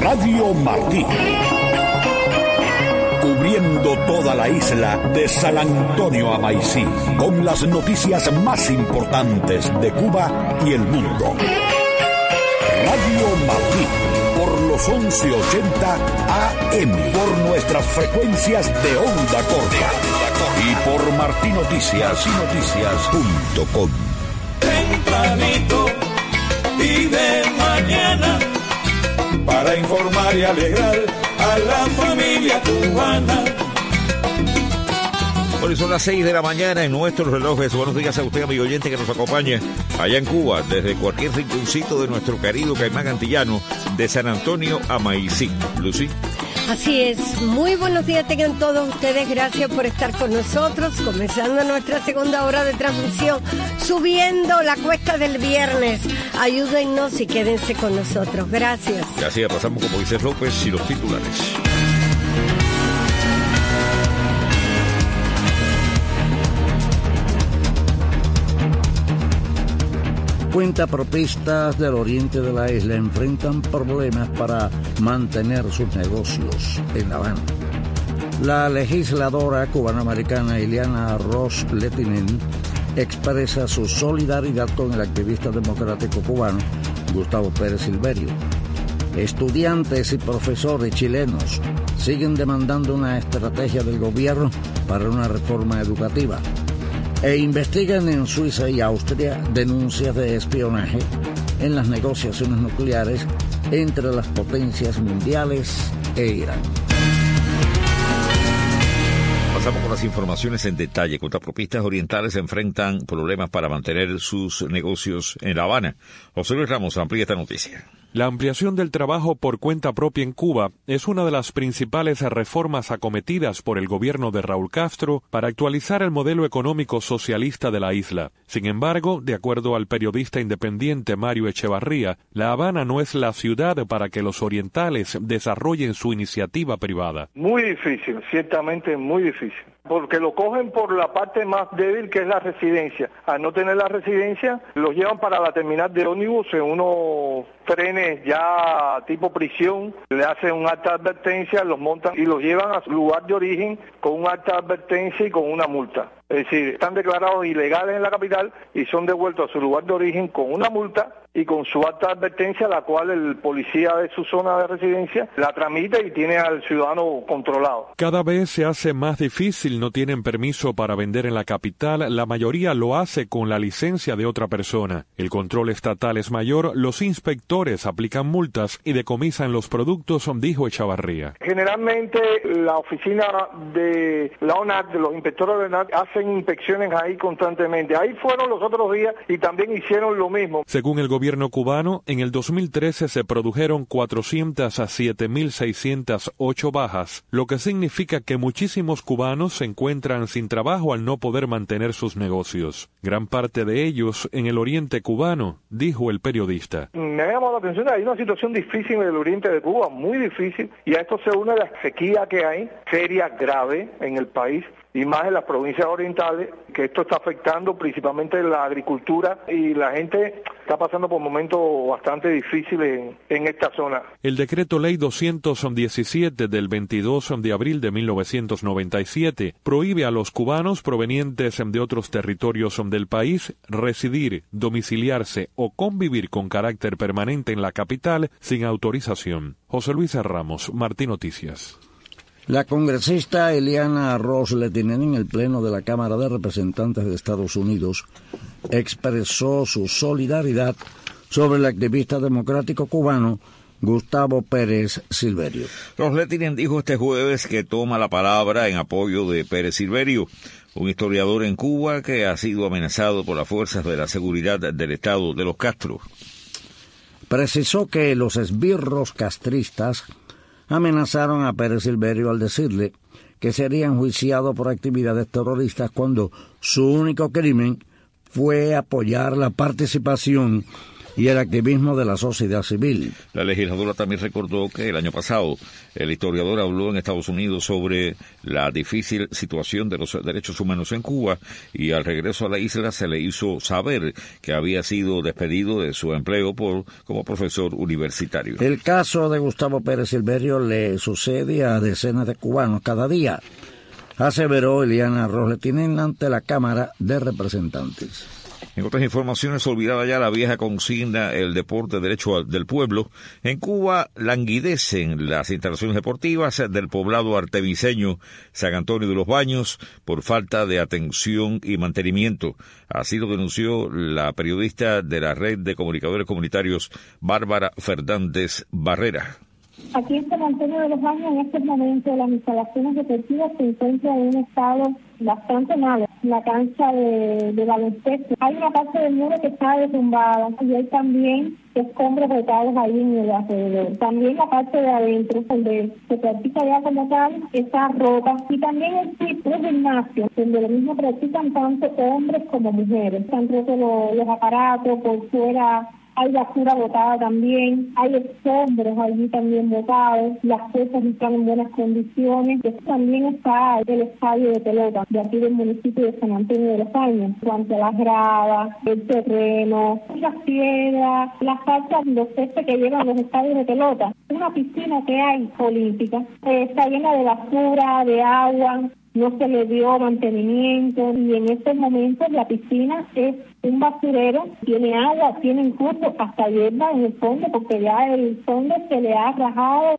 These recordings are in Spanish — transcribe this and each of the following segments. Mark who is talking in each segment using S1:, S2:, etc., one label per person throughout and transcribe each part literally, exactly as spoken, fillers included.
S1: Radio Martí. Cubriendo toda la isla de San Antonio a Maicí, con las noticias más importantes de Cuba y el mundo. Radio Martí, por los once ochenta A M, por nuestras frecuencias de onda corta y por martinoticias noticias punto com.
S2: Tempranito y de mañana, para informar y alegrar a la familia cubana.
S3: Hoy son las seis de la mañana en nuestros relojes. Buenos días a usted, amigo oyente, que nos acompaña allá en Cuba, desde cualquier rinconcito de nuestro querido Caimán antillano, de San Antonio a Maicí. Lucy.
S4: Así es, muy buenos días tengan todos ustedes, gracias por estar con nosotros, comenzando nuestra segunda hora de transmisión, subiendo la cuesta del viernes. Ayúdennos y quédense con nosotros, gracias.
S3: Gracias, pasamos con Moisés López y los titulares.
S5: Cuentapropistas del oriente de la isla enfrentan problemas para mantener sus negocios en La Habana. La legisladora cubanoamericana Ileana Ros-Lehtinen expresa su solidaridad con el activista democrático cubano Gustavo Pérez Silverio. Estudiantes y profesores chilenos siguen demandando una estrategia del gobierno para una reforma educativa e investigan en Suiza y Austria denuncias de espionaje en las negociaciones nucleares entre las potencias mundiales e Irán.
S3: Pasamos con las informaciones en detalle. Contrapropistas orientales enfrentan problemas para mantener sus negocios en La Habana. José Luis Ramos amplía esta noticia.
S6: La ampliación del trabajo por cuenta propia en Cuba es una de las principales reformas acometidas por el gobierno de Raúl Castro para actualizar el modelo económico socialista de la isla. Sin embargo, de acuerdo al periodista independiente Mario Echevarría, La Habana no es la ciudad para que los orientales desarrollen su iniciativa privada.
S7: Muy difícil, ciertamente muy difícil. Porque lo cogen por la parte más débil, que es la residencia. Al no tener la residencia, los llevan para la terminal de ómnibus en unos trenes ya tipo prisión, le hacen una alta advertencia, los montan y los llevan a su lugar de origen con una alta advertencia y con una multa. Es decir, están declarados ilegales en la capital y son devueltos a su lugar de origen con una multa y con su alta advertencia, la cual el policía de su zona de residencia la tramita y tiene al ciudadano controlado.
S6: Cada vez se hace más difícil, no tienen permiso para vender en la capital, la mayoría lo hace con la licencia de otra persona. El control estatal es mayor, los inspectores aplican multas y decomisan los productos, dijo Echavarría.
S7: Generalmente la oficina de la ONAC, de los inspectores de la ONAC, hacen inspecciones ahí constantemente. Ahí fueron los otros días y también hicieron lo mismo.
S6: Según el gobierno cubano, en el dos mil trece se produjeron cuatrocientas siete mil seiscientas ocho bajas, lo que significa que muchísimos cubanos se encuentran sin trabajo al no poder mantener sus negocios. Gran parte de ellos en el oriente cubano, dijo el periodista.
S7: Me ha llamado la atención, hay una situación difícil en el oriente de Cuba, muy difícil, y a esto se une la sequía que hay, seria, grave en el país, y más en las provincias orientales, que esto está afectando principalmente la agricultura y la gente está pasando por momentos bastante difíciles en, en esta zona.
S6: El decreto ley doscientos diecisiete del veintidós de abril de mil novecientos noventa y siete prohíbe a los cubanos provenientes de otros territorios del país residir, domiciliarse o convivir con carácter permanente en la capital sin autorización. José Luis Ramos, Martín Noticias.
S5: La congresista Ileana Ros-Lehtinen, en el Pleno de la Cámara de Representantes de Estados Unidos, expresó su solidaridad sobre el activista democrático cubano Gustavo Pérez Silverio.
S3: Ros-Lehtinen dijo este jueves que toma la palabra en apoyo de Pérez Silverio, un historiador en Cuba que ha sido amenazado por las fuerzas de la seguridad del Estado de los Castro.
S5: Precisó que los esbirros castristas amenazaron a Pérez Silverio al decirle que sería enjuiciado por actividades terroristas cuando su único crimen fue apoyar la participación y el activismo de la sociedad civil.
S3: La legisladora también recordó que el año pasado el historiador habló en Estados Unidos sobre la difícil situación de los derechos humanos en Cuba y al regreso a la isla se le hizo saber que había sido despedido de su empleo por como profesor universitario.
S5: El caso de Gustavo Pérez Silverio le sucede a decenas de cubanos cada día, aseveró Eliana Ross Letinen ante la Cámara de Representantes.
S3: En otras informaciones, olvidada ya la vieja consigna, el deporte derecho del pueblo, en Cuba languidecen las instalaciones deportivas del poblado artemiseño San Antonio de los Baños por falta de atención y mantenimiento. Así lo denunció la periodista de la Red de Comunicadores Comunitarios, Bárbara Fernández Barrera.
S8: Aquí en San Antonio de los Baños, en estos momentos, las instalaciones deportivas se encuentran en un estado bastante malo. La cancha de, de baloncesto, hay una parte del muro que está derrumbada y hay también escombros botados ahí en el alrededor. También la parte de adentro, donde se practica ya como tal, está rota. Y también existe un gimnasio, donde lo mismo practican tanto hombres como mujeres. Están rotos los, los aparatos, por fuera hay basura botada también, hay escombros allí también botados, las cosas están en buenas condiciones. También está el estadio de pelota de aquí del municipio de San Antonio de los Baños, en cuanto a las gradas, el terreno, las piedras, las canchas, los céspedes que llevan los estadios de pelota. Una piscina que hay olímpica, eh, está llena de basura, de agua, no se le dio mantenimiento y en estos momentos la piscina es un basurero, tiene agua, tiene incluso hasta hierba en el fondo porque ya el fondo se le ha rajado.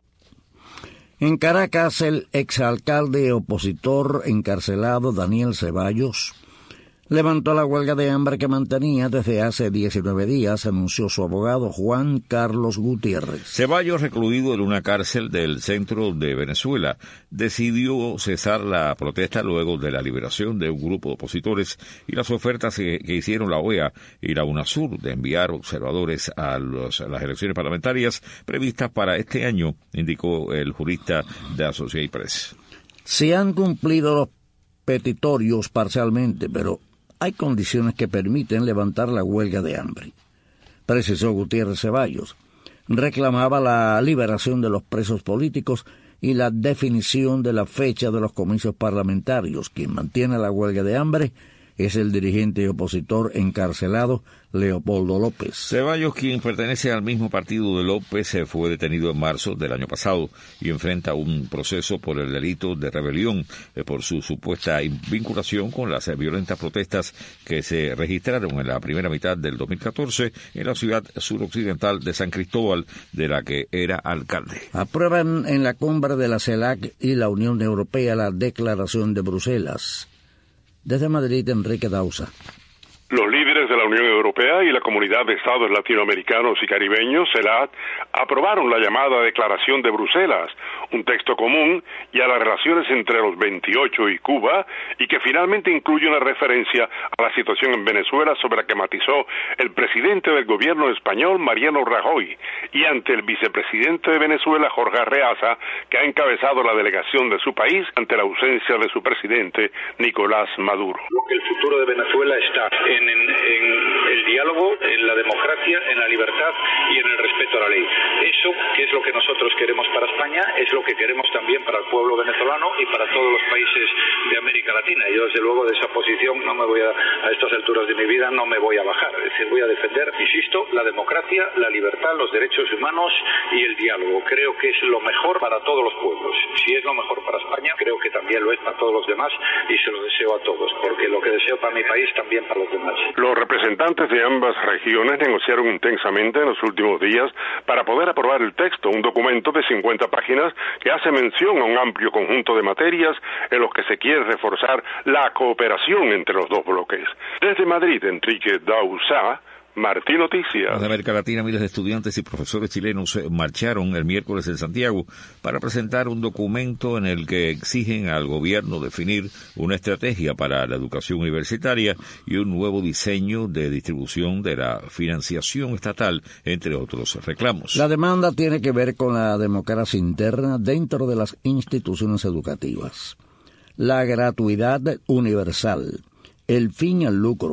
S5: En Caracas, el exalcalde opositor encarcelado Daniel Ceballos levantó la huelga de hambre que mantenía desde hace diecinueve días, anunció su abogado Juan Carlos Gutiérrez.
S3: Ceballos, recluido en una cárcel del centro de Venezuela, decidió cesar la protesta luego de la liberación de un grupo de opositores y las ofertas que, que hicieron la O E A y la UNASUR de enviar observadores a, los, a las elecciones parlamentarias previstas para este año, indicó el jurista de Associated Press.
S5: Se han cumplido los petitorios parcialmente, pero hay condiciones que permiten levantar la huelga de hambre, precisó Gutiérrez Ceballos. Reclamaba la liberación de los presos políticos y la definición de la fecha de los comicios parlamentarios. Quien mantiene la huelga de hambre es el dirigente opositor encarcelado Leopoldo López.
S3: Ceballos, quien pertenece al mismo partido de López, fue detenido en marzo del año pasado y enfrenta un proceso por el delito de rebelión por su supuesta vinculación con las violentas protestas que se registraron en la primera mitad del dos mil catorce en la ciudad suroccidental de San Cristóbal, de la que era alcalde.
S5: Aprueban en la cumbre de la CELAC y la Unión Europea la declaración de Bruselas. Desde Madrid, Enrique Dausa.
S9: Los líderes de la Unión Europea y la Comunidad de Estados Latinoamericanos y Caribeños, CELAC, aprobaron la llamada Declaración de Bruselas, un texto común y a las relaciones entre los veintiocho y Cuba, y que finalmente incluye una referencia a la situación en Venezuela sobre la que matizó el presidente del gobierno español, Mariano Rajoy, y ante el vicepresidente de Venezuela, Jorge Arreaza, que ha encabezado la delegación de su país ante la ausencia de su presidente, Nicolás Maduro.
S10: El futuro de Venezuela está en En, en el diálogo, en la democracia, en la libertad y en el respeto a la ley. Eso, que es lo que nosotros queremos para España, es lo que queremos también para el pueblo venezolano y para todos los países de América Latina. Yo, desde luego, de esa posición no me voy a, a estas alturas de mi vida, no me voy a bajar. Es decir, voy a defender, insisto, la democracia, la libertad, los derechos humanos y el diálogo. Creo que es lo mejor para todos los pueblos. Si es lo mejor para España, creo que también lo es para todos los demás y se lo deseo a todos, porque lo que deseo para mi país, también para los demás.
S9: Los representantes de ambas regiones negociaron intensamente en los últimos días para poder aprobar el texto, un documento de cincuenta páginas que hace mención a un amplio conjunto de materias en los que se quiere reforzar la cooperación entre los dos bloques. Desde Madrid, Enrique Dausa, Martín Noticias.
S3: En América Latina, miles de estudiantes y profesores chilenos marcharon el miércoles en Santiago para presentar un documento en el que exigen al gobierno definir una estrategia para la educación universitaria y un nuevo diseño de distribución de la financiación estatal, entre otros reclamos.
S5: La demanda tiene que ver con la democracia interna dentro de las instituciones educativas, la gratuidad universal, el fin al lucro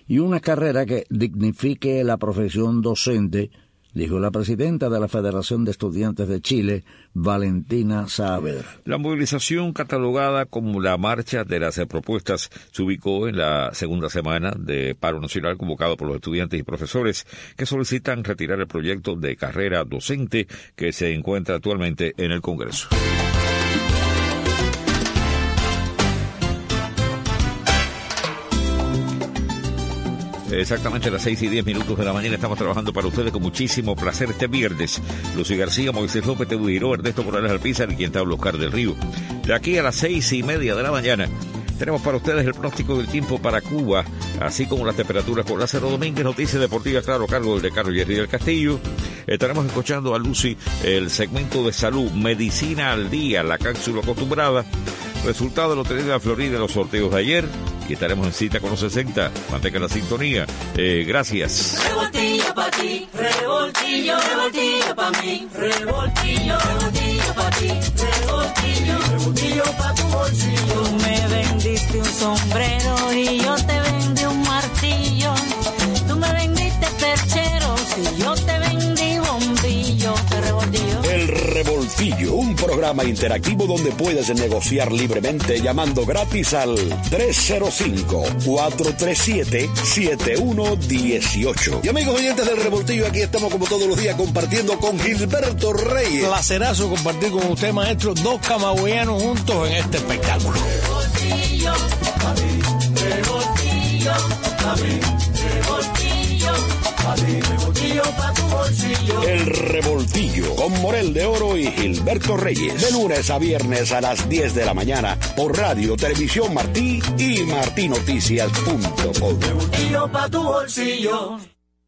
S5: y una carrera que dignifique la profesión docente, dijo la presidenta de la Federación de Estudiantes de Chile, Valentina Saavedra.
S3: La movilización, catalogada como la marcha de las propuestas, se ubicó en la segunda semana de paro nacional convocado por los estudiantes y profesores que solicitan retirar el proyecto de carrera docente que se encuentra actualmente en el Congreso. Exactamente a las seis y diez minutos de la mañana estamos trabajando para ustedes con muchísimo placer este viernes. Lucy García, Moisés López, Tebu Giró, Ernesto Morales Alpizar y quien te habla, Oscar del Río. De aquí a las seis y media de la mañana tenemos para ustedes el pronóstico del tiempo para Cuba, así como las temperaturas con Lázaro Domínguez, noticias deportivas, claro, a cargo del decano Jerry del Castillo. Estaremos escuchando a Lucy el segmento de salud, medicina al día, la cápsula acostumbrada, resultado de lo tenido en Florida en los sorteos de ayer, y estaremos en cita con los sesenta. Mantengan la sintonía. Eh, gracias.
S11: Revoltillo pa' ti, revoltillo, revoltillo pa' mí, revoltillo, revoltillo pa' ti, revoltillo, revoltillo pa' tu bolsillo. Tú me vendiste un sombrero y yo te vendí un martillo. Tú me vendiste percheros y yo te vendí bombillo. Te revoltillo.
S1: El Revoltillo, un programa interactivo donde puedes negociar libremente llamando gratis al tres cero cinco, cuatro tres siete, siete uno uno ocho.
S12: Y amigos oyentes del Revoltillo, aquí estamos como todos los días compartiendo con Gilberto Reyes.
S13: Placerazo compartir con usted, maestro, dos camagüeyanos juntos en este espectáculo.
S11: Revoltillo, a mí, revoltillo, a mí, revoltillo, a mí, revoltillo pa' tu bolsillo.
S1: El Revoltillo con Morel de Oro y Gilberto Reyes. De lunes a viernes a las diez de la mañana por Radio Televisión Martí y martí noticias punto com.
S11: Revoltillo pa' tu bolsillo.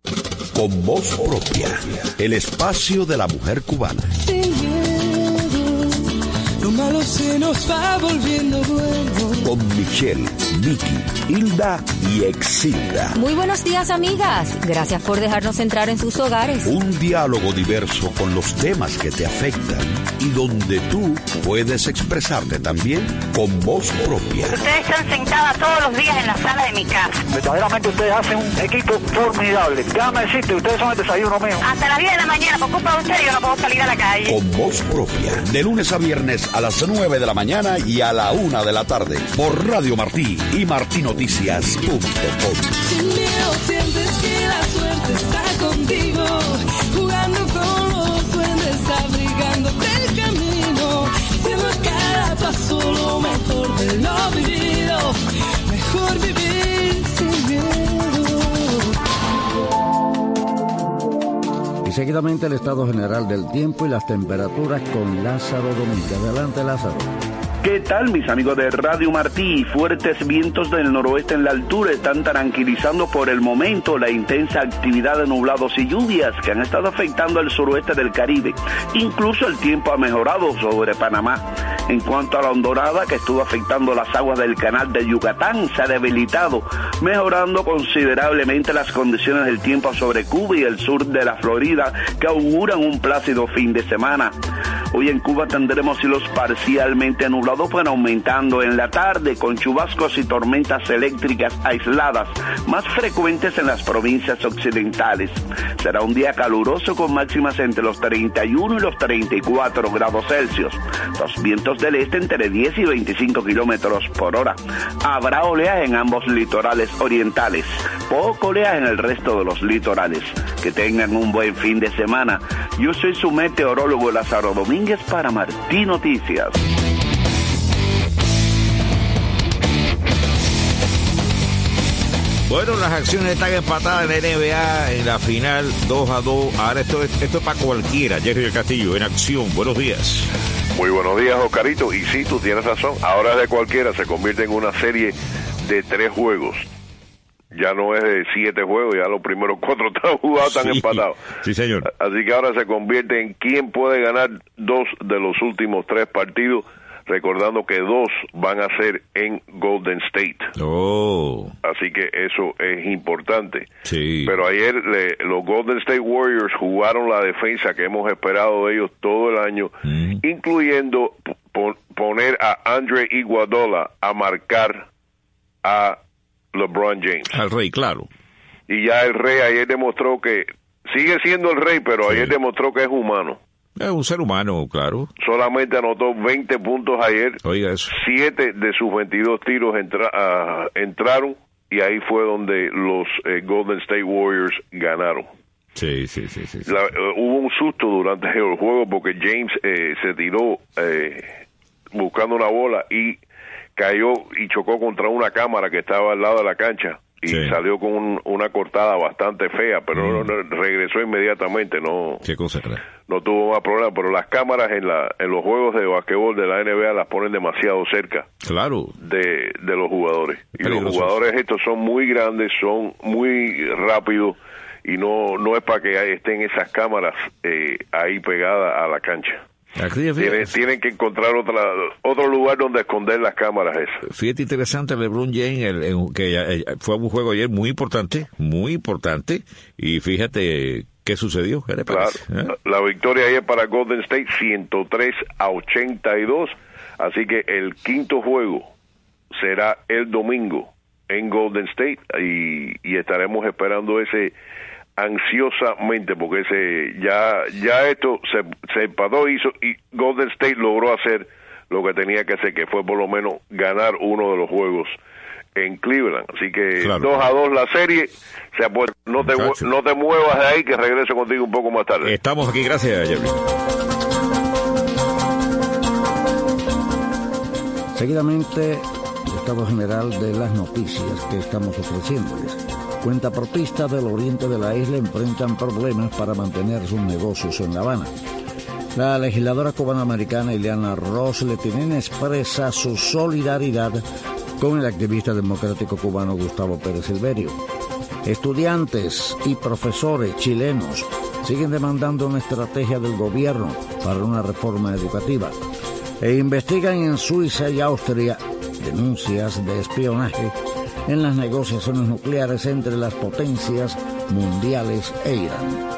S1: Con voz propia, el espacio de la mujer cubana.
S14: Sin miedo, lo malo se nos va volviendo bueno.
S1: Con Michelle, Vicky, Hilda y Exilda.
S15: Muy buenos días, amigas. Gracias por dejarnos entrar en sus hogares.
S1: Un diálogo diverso con los temas que te afectan y donde tú puedes expresarte también con voz propia.
S16: Ustedes están sentadas todos los días en la sala de mi casa.
S17: Verdaderamente ustedes hacen un equipo formidable. Déjame decirte, ustedes son el desayuno mío.
S16: Hasta las diez de la mañana, por culpa de ustedes, yo no puedo salir a la calle.
S1: Con voz propia, de lunes a viernes a las nueve de la mañana y a la una de la tarde, por Radio Martí y martí noticias punto com.
S14: Sin miedo sientes que la suerte está contigo, jugando con los duendes, abrigándote el camino, siendo cada paso lo mejor de lo vivido, mejor vivir sin miedo.
S5: Y seguidamente el estado general del tiempo y las temperaturas con Lázaro Domínguez. Adelante, Lázaro.
S18: ¿Qué tal, mis amigos de Radio Martí? Fuertes vientos del noroeste en la altura están tranquilizando por el momento la intensa actividad de nublados y lluvias que han estado afectando el suroeste del Caribe. Incluso el tiempo ha mejorado sobre Panamá. En cuanto a la hondonada que estuvo afectando las aguas del canal de Yucatán, se ha debilitado, mejorando considerablemente las condiciones del tiempo sobre Cuba y el sur de la Florida, que auguran un plácido fin de semana. Hoy en Cuba tendremos cielos parcialmente nublados, pero aumentando en la tarde, con chubascos y tormentas eléctricas aisladas, más frecuentes en las provincias occidentales. Será un día caluroso con máximas entre los treinta y uno y los treinta y cuatro grados Celsius. Los vientos del este entre diez y veinticinco kilómetros por hora. Habrá oleaje en ambos litorales orientales. Poco oleaje en el resto de los litorales. Que tengan un buen fin de semana. Yo soy su meteorólogo Lázaro Domínguez para Martí Noticias.
S3: Bueno, las acciones están empatadas en la N B A en la final dos a dos. Ahora esto es, esto es para cualquiera. Jerry del Castillo en acción. Buenos días.
S9: Muy buenos días, Oscarito. Y sí, tú tienes razón. Ahora es de cualquiera. Se convierte en una serie de tres juegos. Ya no es de siete juegos, ya los primeros cuatro están jugados, están sí, empatados.
S3: Sí, señor.
S9: Así que ahora se convierte en quién puede ganar dos de los últimos tres partidos, recordando que dos van a ser en Golden State.
S3: Oh.
S9: Así que eso es importante.
S3: Sí.
S9: Pero ayer le, los Golden State Warriors jugaron la defensa que hemos esperado de ellos todo el año, mm. incluyendo po- poner a Andre Iguodala a marcar a
S19: LeBron James.
S3: Al rey, claro.
S19: Y ya el rey ayer demostró que sigue siendo el rey, pero sí. ayer demostró que es humano.
S3: Es un ser humano, claro.
S19: Solamente anotó veinte puntos ayer.
S3: Oiga eso.
S19: siete de sus veintidós tiros entra, uh, entraron y ahí fue donde los eh, Golden State Warriors ganaron.
S3: Sí, sí, sí. sí, sí.
S19: La, uh, hubo un susto durante el juego porque James eh, se tiró eh, buscando una bola y cayó y chocó contra una cámara que estaba al lado de la cancha. Y sí. salió con un, una cortada bastante fea, pero mm. no, no, regresó inmediatamente, no
S3: ¿Qué cosa crees?
S19: No tuvo más problema, pero las cámaras en la en los juegos de basquetbol de la N B A las ponen demasiado cerca
S3: claro.
S19: de, de los jugadores. Y los jugadores estos son muy grandes, son muy rápidos, y no no es para que estén esas cámaras eh, ahí pegadas a la cancha. Tienen, tienen que encontrar otra otro lugar donde esconder las cámaras esas.
S3: Fíjate, interesante, LeBron James, el, el, que el, fue un juego ayer muy importante, muy importante, y fíjate qué sucedió. ¿Qué le parece?
S19: Claro,
S3: ¿Eh?
S19: La victoria ayer para Golden State, ciento tres a ochenta y dos, así que el quinto juego será el domingo en Golden State, y, y estaremos esperando ese ansiosamente, porque ese ya ya esto se, se empató hizo, y Golden State logró hacer lo que tenía que hacer, que fue por lo menos ganar uno de los juegos en Cleveland. Así que claro. dos a dos la serie se ha puesto. No te, no te muevas de ahí, que regreso contigo un poco más tarde.
S3: Estamos aquí, gracias, Jerry.
S5: Seguidamente, el estado general de las noticias que estamos ofreciéndoles. Cuentapropistas del oriente de la isla enfrentan problemas para mantener sus negocios en La Habana. La legisladora cubanoamericana Ileana Ros-Lehtinen expresa su solidaridad con el activista democrático cubano Gustavo Pérez Silverio. Estudiantes y profesores chilenos siguen demandando una estrategia del gobierno para una reforma educativa e investigan en Suiza y Austria denuncias de espionaje en las negociaciones nucleares entre las potencias mundiales e Irán.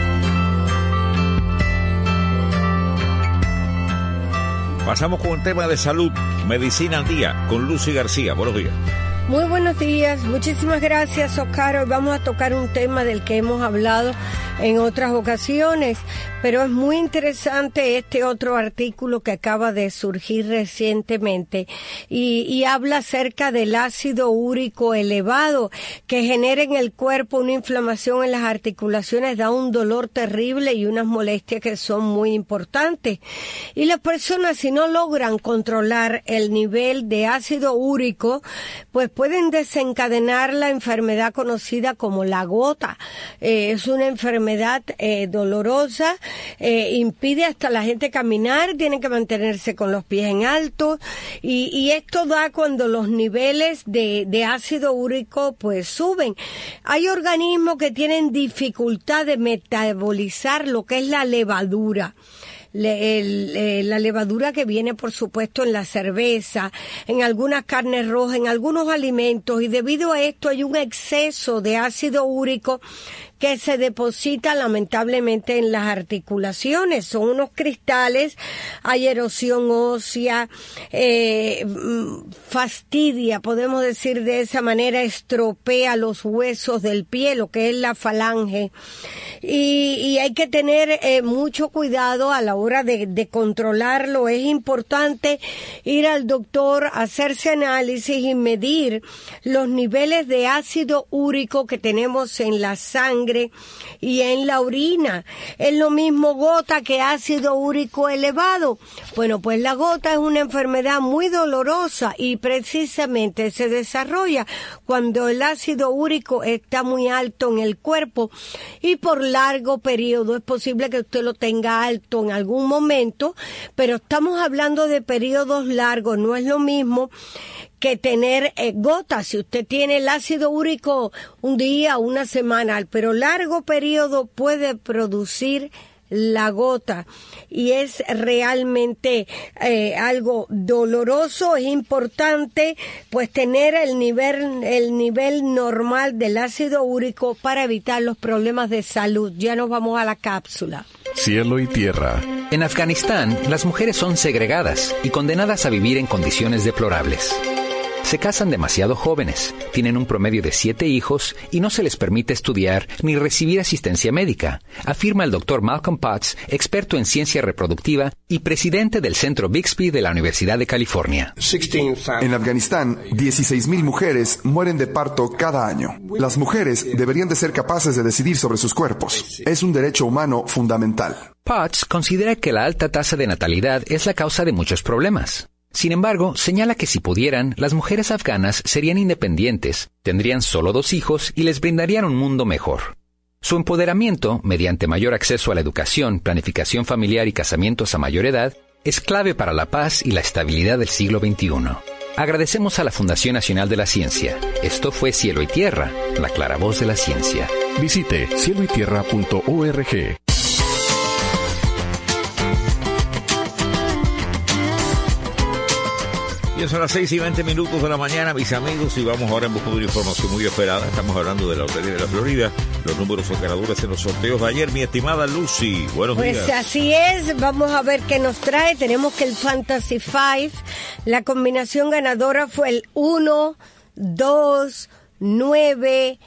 S3: Pasamos con el tema de salud, Medicina al Día, con Lucy García. Buenos días.
S4: Muy buenos días, muchísimas gracias, Oscar. Hoy vamos a tocar un tema del que hemos hablado en otras ocasiones, pero es muy interesante este otro artículo que acaba de surgir recientemente y, y habla acerca del ácido úrico elevado que genera en el cuerpo una inflamación en las articulaciones, da un dolor terrible y unas molestias que son muy importantes. Y las personas, si no logran controlar el nivel de ácido úrico, pues pueden desencadenar la enfermedad conocida como la gota. Eh, es una enfermedad eh, dolorosa, eh, impide hasta la gente caminar, tienen que mantenerse con los pies en alto, y, y esto da cuando los niveles de, de ácido úrico pues suben. Hay organismos que tienen dificultad de metabolizar lo que es la levadura. Le, el, eh, la levadura que viene, por supuesto, en la cerveza, en algunas carnes rojas, en algunos alimentos, y debido a esto hay un exceso de ácido úrico que se deposita lamentablemente en las articulaciones. Son unos cristales, hay erosión ósea, eh, fastidia, podemos decir de esa manera, estropea los huesos del pie, lo que es la falange, y, y hay que tener eh, mucho cuidado a la hora de, de controlarlo. Es importante ir al doctor, hacerse análisis y medir los niveles de ácido úrico que tenemos en la sangre y en la orina. Es lo mismo gota que ácido úrico elevado. Bueno, pues la gota es una enfermedad muy dolorosa y precisamente se desarrolla cuando el ácido úrico está muy alto en el cuerpo y por largo periodo. Es posible que usted lo tenga alto en algún momento, pero estamos hablando de periodos largos. No es lo mismo que tener eh, gotas. Si usted tiene el ácido úrico un día, una semana, pero largo periodo puede producir la gota y es realmente eh, algo doloroso. Es importante pues tener el nivel el nivel normal del ácido úrico para evitar los problemas de salud. Ya nos vamos a la cápsula.
S20: Cielo y tierra. En Afganistán, las mujeres son segregadas y condenadas a vivir en condiciones deplorables.
S21: Se casan demasiado jóvenes, tienen un promedio de siete hijos y no se les permite estudiar ni recibir asistencia médica, afirma el doctor Malcolm Potts, experto en ciencia reproductiva y presidente del Centro Bixby de la Universidad de California.
S22: En Afganistán, dieciséis mil mujeres mueren de parto cada año. Las mujeres deberían de ser capaces de decidir sobre sus cuerpos. Es un derecho humano fundamental.
S21: Potts considera que la alta tasa de natalidad es la causa de muchos problemas. Sin embargo, señala que si pudieran, las mujeres afganas serían independientes, tendrían solo dos hijos y les brindarían un mundo mejor. Su empoderamiento, mediante mayor acceso a la educación, planificación familiar y casamientos a mayor edad, es clave para la paz y la estabilidad del siglo veintiuno. Agradecemos a la Fundación Nacional de la Ciencia. Esto fue Cielo y Tierra, la clara voz de la ciencia.
S20: Visite cielo y tierra punto org.
S3: Y son las seis y veinte minutos de la mañana, mis amigos, y vamos ahora en busca de una información muy esperada. Estamos hablando de la Lotería de la Florida, los números son ganadores en los sorteos de ayer. Mi estimada Lucy, buenos
S4: pues
S3: días.
S4: Pues así es, vamos a ver qué nos trae. Tenemos que el Fantasy cinco, la combinación ganadora fue el uno, dos, nueve,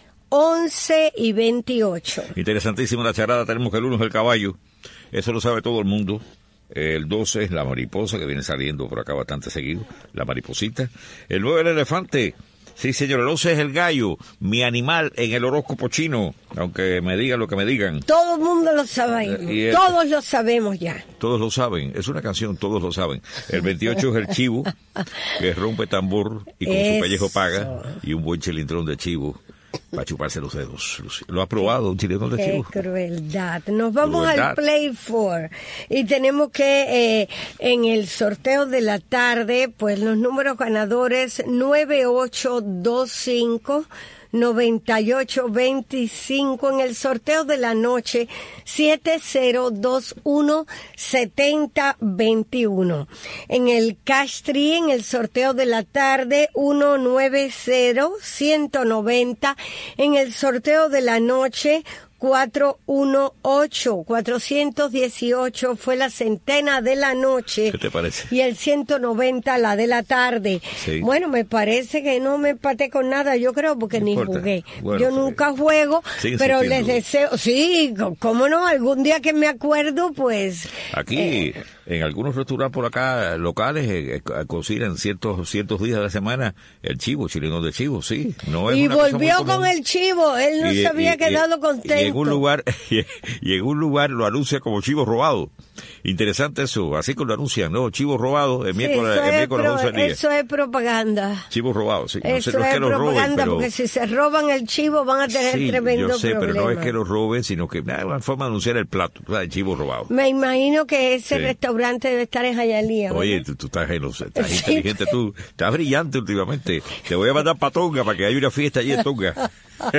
S4: once y veintiocho.
S3: Interesantísima la charada, tenemos que el uno es el caballo, eso lo sabe todo el mundo. El doce es la mariposa, que viene saliendo por acá bastante seguido, la mariposita. El nueve el elefante. Sí, señor, el once es el gallo, mi animal en el horóscopo chino, aunque me digan lo que me digan.
S4: Todo el mundo lo sabe,
S3: el,
S4: todos lo sabemos ya.
S3: Todos lo saben, es una canción, todos lo saben. El veintiocho es el chivo, que rompe tambor y con Eso. su pellejo paga, y un buen chilindrón de chivo. Para chuparse los dedos. ¿Lo ha probado un chileno de chivo?
S4: Qué crueldad. Nos vamos
S3: crueldad.
S4: al Play four y tenemos que eh, en el sorteo de la tarde, pues los números ganadores nueve ocho dos cinco, noventa y ocho veinticinco, en el sorteo de la noche siete cero dos uno, setenta veintiuno. En el Cash Tree, en el sorteo de la tarde ciento noventa, ciento noventa, en el sorteo de la noche cuatrocientos dieciocho, cuatrocientos dieciocho fue la centena de la noche.
S3: ¿Qué te parece?
S4: Y el ciento noventa la de la tarde.
S3: Sí.
S4: Bueno, me parece que no me empaté con nada, yo creo, porque no ni importa. Jugué. Bueno, yo sí. nunca juego, Sigue pero les deseo, sí, cómo no, algún día que me acuerdo, pues...
S3: Aquí... Eh, en algunos restaurantes por acá, locales, eh, cocinan ciertos ciertos días de la semana el chivo, chileno de chivo, sí. No es
S4: y
S3: una
S4: volvió
S3: cosa muy
S4: con el chivo, él no
S3: y,
S4: se había
S3: y,
S4: quedado
S3: y,
S4: contento.
S3: Y en un lugar, y, y en un lugar lo anuncia como chivo robado. Interesante eso, así que lo anuncian, ¿no? Chivo robado, el miércoles,
S4: sí,
S3: el miércoles
S4: pro,
S3: once al día.
S4: Eso es propaganda.
S3: Chivo robado, sí. No
S4: eso
S3: sé, no es,
S4: es
S3: que lo
S4: propaganda,
S3: roben, pero...
S4: porque si se roban el chivo van a tener
S3: sí,
S4: tremendo
S3: yo sé,
S4: problema.
S3: pero no es que lo roben, sino que es una forma de anunciar el plato, o sea, el chivo robado.
S4: Me imagino que ese
S3: sí.
S4: restaurante debe estar en Hialeah.
S3: Oye, tú, tú estás, estás sí. inteligente, tú estás brillante últimamente. Te voy a mandar para Tonga para que haya una fiesta allí en Tonga.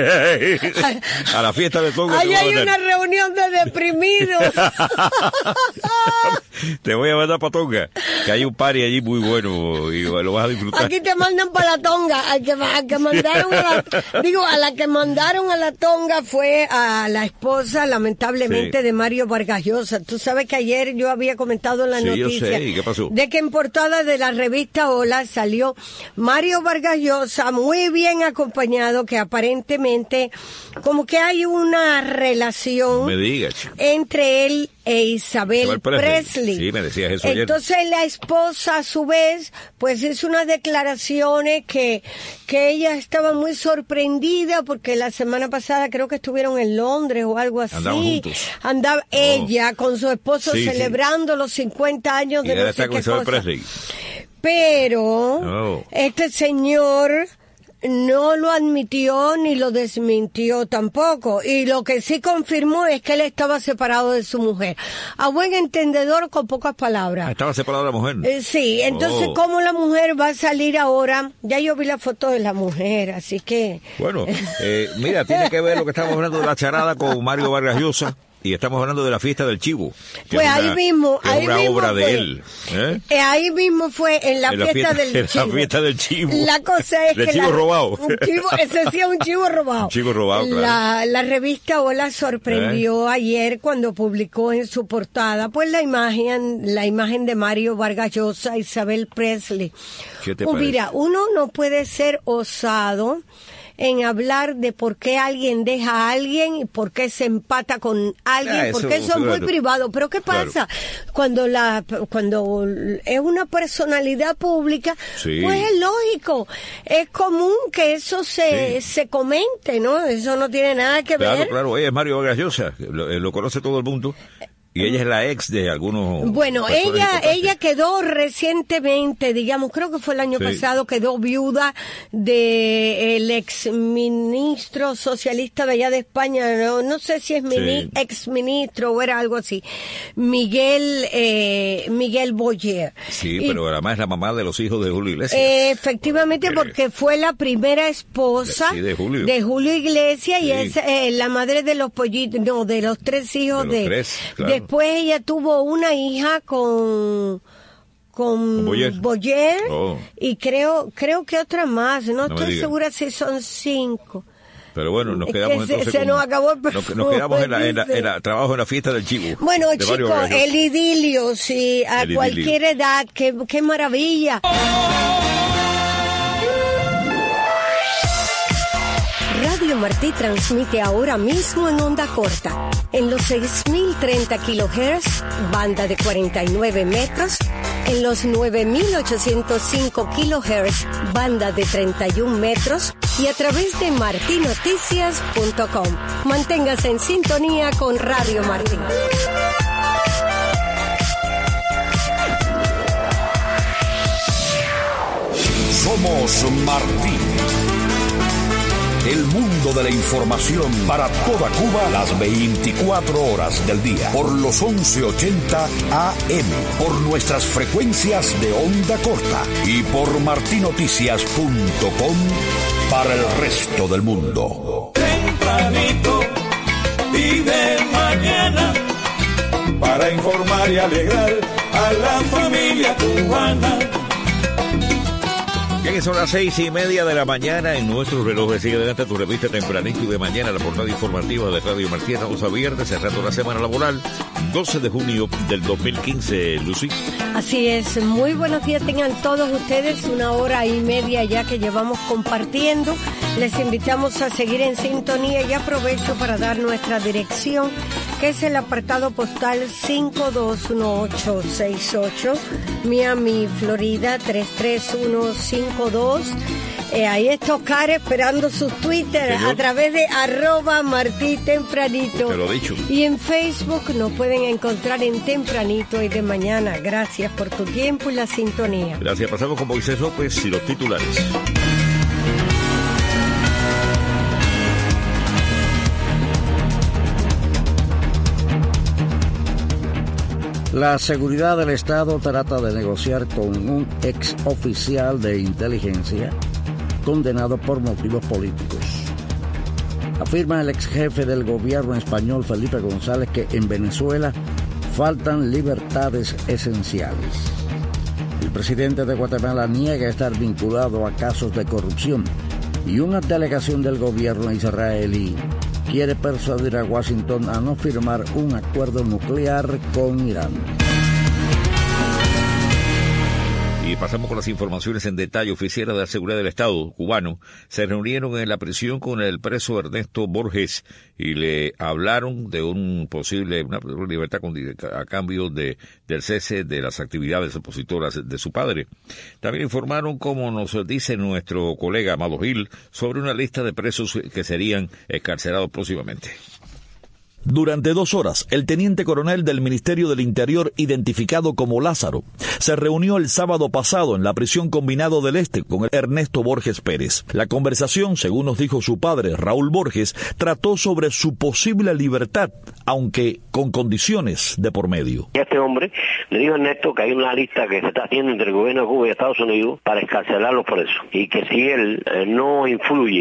S3: A la fiesta de Tonga.
S4: Ahí hay una reunión de deprimidos.
S3: Te voy a mandar para Tonga, que hay un party allí muy bueno y lo vas a disfrutar.
S4: Aquí te mandan para la Tonga. Al que, al que mandaron a la, digo, a la que mandaron a la Tonga fue a la esposa, lamentablemente, sí. de Mario Vargas Llosa. Tú sabes que ayer yo había comentado en la
S3: sí,
S4: noticia
S3: yo sé. ¿Y qué pasó?
S4: De que en portada de la revista Hola salió Mario Vargas Llosa muy bien acompañado, que aparentemente como que hay una relación
S3: me digas.
S4: entre él e Isabel, Isabel Presley. Presley.
S3: Sí, me decías eso ayer.
S4: Entonces la esposa a su vez pues hizo unas declaraciones que, que ella estaba muy sorprendida porque la semana pasada creo que estuvieron en Londres o algo así.
S3: Andaban juntos.
S4: Andaba oh. ella con su esposo sí, celebrando sí. los cincuenta años de
S3: y
S4: no sé
S3: con
S4: qué
S3: Isabel
S4: cosa.
S3: Presley.
S4: Pero
S3: oh.
S4: este señor no lo admitió ni lo desmintió tampoco, y lo que sí confirmó es que él estaba separado de su mujer, a buen entendedor, con pocas palabras.
S3: Ah, estaba separado de la mujer.
S4: Eh, sí, entonces oh. ¿cómo la mujer va a salir ahora? Ya yo vi la foto de la mujer, así que...
S3: Bueno, eh, mira, tiene que ver lo que estamos hablando de la charada con Mario Vargas Llosa. Y estamos hablando de la fiesta del chivo.
S4: Pues ahí
S3: una,
S4: mismo, ahí
S3: es una
S4: mismo
S3: obra
S4: fue,
S3: de él. ¿eh?
S4: Eh, ahí mismo fue en la,
S3: en la
S4: fiesta,
S3: fiesta
S4: del chivo.
S3: En la fiesta del chivo.
S4: La cosa es
S3: de
S4: que
S3: chivo
S4: la,
S3: robado.
S4: Un chivo, ese sí es un chivo robado.
S3: Un chivo robado, claro.
S4: La, la revista Hola sorprendió ¿Eh? ayer cuando publicó en su portada, pues la imagen, la imagen de Mario Vargas Llosa, Isabel Presley.
S3: ¿Qué te
S4: pues
S3: parece?
S4: Mira, uno no puede ser osado en hablar de por qué alguien deja a alguien y por qué se empata con alguien, ah, eso, porque eso es muy privado. Pero ¿qué pasa? Claro. Cuando la cuando es una personalidad pública, sí. pues es lógico, es común que eso se, sí. se comente, ¿no? Eso no tiene nada que
S3: claro,
S4: ver.
S3: Claro, claro, ella es Mario Vargas Llosa, lo, lo conoce todo el mundo. Y ella es la ex de algunos...
S4: Bueno, ella ella quedó recientemente, digamos, creo que fue el año sí. pasado, quedó viuda de el ex ministro socialista de allá de España, no, no sé si es mini, sí. ex ministro o era algo así, Miguel eh, Miguel Boyer.
S3: Sí,
S4: y,
S3: pero además es la mamá de los hijos de Julio Iglesias.
S4: Eh, efectivamente, eh, porque fue la primera esposa
S3: sí, de, Julio.
S4: de Julio Iglesias sí. y es eh, la madre de los pollitos, no, de los tres hijos de...
S3: de, los tres, claro.
S4: de Después ella tuvo una hija con con
S3: Boyer,
S4: Boyer
S3: oh.
S4: y creo creo que otra más, no, no estoy segura si son cinco.
S3: Pero bueno, nos quedamos
S4: se,
S3: entonces
S4: se
S3: con,
S4: nos acabó el
S3: nos, nos quedamos en la, en, la, en la trabajo en la fiesta del chivo.
S4: Bueno, chicos, el idilio, sí, a el cualquier idilio. edad, qué, qué maravilla. Radio Martí transmite ahora mismo en onda corta, en los seis mil treinta kilohertz, banda de cuarenta y nueve metros, en los nueve mil ochocientos cinco kilohertz, banda de treinta y un metros, y a través de marti noticias punto com. Manténgase en sintonía con Radio Martí.
S1: Somos Martí. El mundo de la información para toda Cuba las veinticuatro horas del día. Por los once ochenta A M. Por nuestras frecuencias de onda corta. Y por marti noticias punto com para el resto del mundo.
S2: Tempranito y de mañana. Para informar y alegrar a la familia cubana.
S3: Bien, son las seis y media de la mañana en nuestro reloj. Sigue adelante tu revista Tempranito y de mañana, la portada informativa de Radio Martí. Estamos a viernes, cerrando la semana laboral, doce de junio del dos mil quince, Lucy.
S4: Así es, muy buenos días tengan todos ustedes, una hora y media ya que llevamos compartiendo. Les invitamos a seguir en sintonía y aprovecho para dar nuestra dirección, que es el apartado postal cinco dos uno ocho seis ocho, Miami, Florida tres tres uno cinco dos. Eh, ahí está Oscar esperando sus Twitter a través de arroba Martí Tempranito.
S3: Te lo he dicho.
S4: Y en Facebook nos pueden encontrar en Tempranito y de mañana. Gracias por tu tiempo y la sintonía.
S3: Gracias. Pasamos con Moisés López y los titulares.
S5: La seguridad del Estado trata de negociar con un ex oficial de inteligencia condenado por motivos políticos. Afirma el ex jefe del gobierno español Felipe González que en Venezuela faltan libertades esenciales. El presidente de Guatemala niega estar vinculado a casos de corrupción y una delegación del gobierno israelí quiere persuadir a Washington a no firmar un acuerdo nuclear con Irán.
S3: Y pasamos con las informaciones en detalle. Oficiales de la seguridad del Estado cubano se reunieron en la prisión con el preso Ernesto Borges y le hablaron de un posible una libertad a cambio de del cese de las actividades opositoras de su padre. También informaron, como nos dice nuestro colega Amado Gil, sobre una lista de presos que serían excarcelados próximamente.
S7: Durante dos horas, el teniente coronel del Ministerio del Interior, identificado como Lázaro, se reunió el sábado pasado en la prisión Combinado del Este con Ernesto Borges Pérez. La conversación, según nos dijo su padre, Raúl Borges, trató sobre su posible libertad, aunque con condiciones de por medio.
S23: Este hombre le dijo a Ernesto que hay una lista que se está haciendo entre el gobierno de Cuba y Estados Unidos para excarcelarlos por eso, y que si él eh, no influye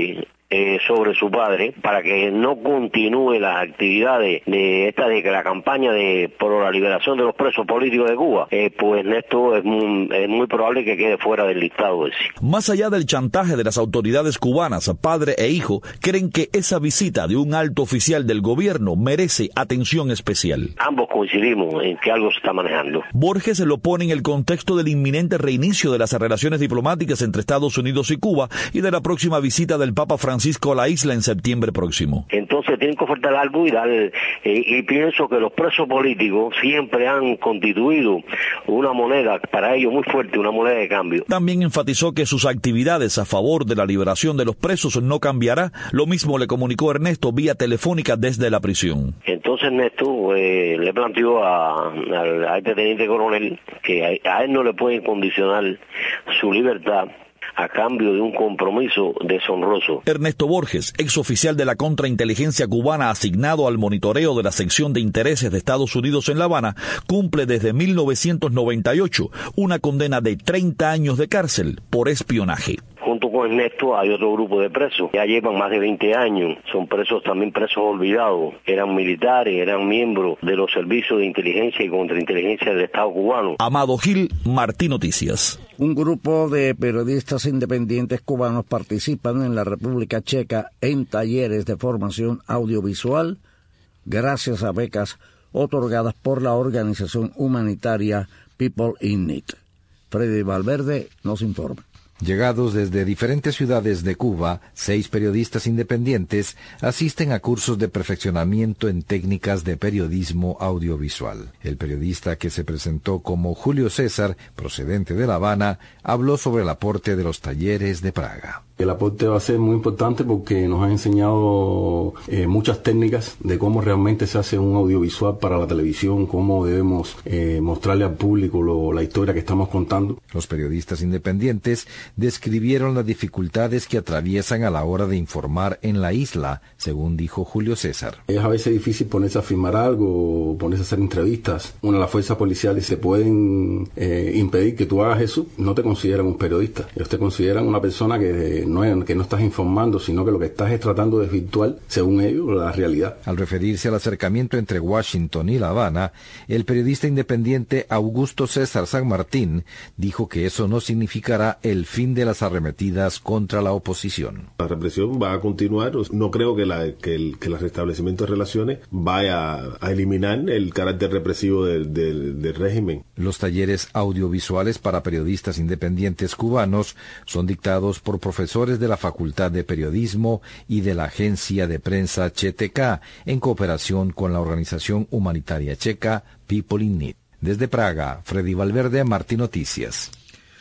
S23: eh, sobre su padre para que no continúe las actividades de esta de que la campaña de por la liberación de los presos políticos de Cuba, eh, pues Néstor es muy, es muy probable que quede fuera del listado ese.
S7: Más allá del chantaje de las autoridades cubanas, padre e hijo creen que esa visita de un alto oficial del gobierno merece atención especial.
S23: Ambos coincidimos en que algo se está manejando.
S7: Borges lo pone en el contexto del inminente reinicio de las relaciones diplomáticas entre Estados Unidos y Cuba y de la próxima visita del Papa Francisco a la isla en septiembre próximo.
S23: Entonces tienen que ofertar algo y dar, eh, y pienso que los presos políticos siempre han constituido una moneda para ellos muy fuerte, una moneda de cambio.
S7: También enfatizó que sus actividades a favor de la liberación de los presos no cambiará. Lo mismo le comunicó Ernesto vía telefónica desde la prisión.
S23: Entonces Ernesto eh, le planteó a, a, a este teniente coronel que a, a él no le pueden condicionar su libertad a cambio de un compromiso deshonroso.
S7: Ernesto Borges, exoficial de la contrainteligencia cubana asignado al monitoreo de la sección de intereses de Estados Unidos en La Habana, cumple desde mil novecientos noventa y ocho una condena de treinta años de cárcel por espionaje.
S23: Junto con Ernesto hay otro grupo de presos, ya llevan más de veinte años, son presos también presos olvidados, eran militares, eran miembros de los servicios de inteligencia y contrainteligencia del Estado cubano.
S7: Amado Gil, Martí Noticias.
S5: Un grupo de periodistas independientes cubanos participan en la República Checa en talleres de formación audiovisual gracias a becas otorgadas por la organización humanitaria People in Need. Freddy Valverde nos informa.
S6: Llegados desde diferentes ciudades de Cuba, seis periodistas independientes asisten a cursos de perfeccionamiento en técnicas de periodismo audiovisual. El periodista que se presentó como Julio César, procedente de La Habana, habló sobre el aporte de los talleres de Praga.
S8: El aporte va a ser muy importante porque nos han enseñado eh, muchas técnicas de cómo realmente se hace un audiovisual para la televisión, cómo debemos eh, mostrarle al público lo, la historia que estamos contando.
S6: Los periodistas independientes describieron las dificultades que atraviesan a la hora de informar en la isla, según dijo Julio César.
S8: Es a veces difícil ponerse a filmar algo, ponerse a hacer entrevistas. Una de las fuerzas policiales se pueden eh, impedir que tú hagas eso, no te consideran un periodista. Ellos te consideran una persona que no es, que no estás informando, sino que lo que estás es tratando de desvirtuar, según ellos, la realidad.
S6: Al referirse al acercamiento entre Washington y La Habana, el periodista independiente Augusto César San Martín dijo que eso no significará el fin de las arremetidas contra la oposición.
S10: La represión va a continuar. No creo que, la, que, el, que el restablecimiento de relaciones vaya a, a eliminar el carácter represivo del, del, del régimen.
S6: Los talleres audiovisuales para periodistas independientes cubanos son dictados por profesores de la Facultad de Periodismo y de la Agencia de Prensa C T K en cooperación con la organización humanitaria checa People in Need. Desde Praga, Freddy Valverde, Martí Noticias.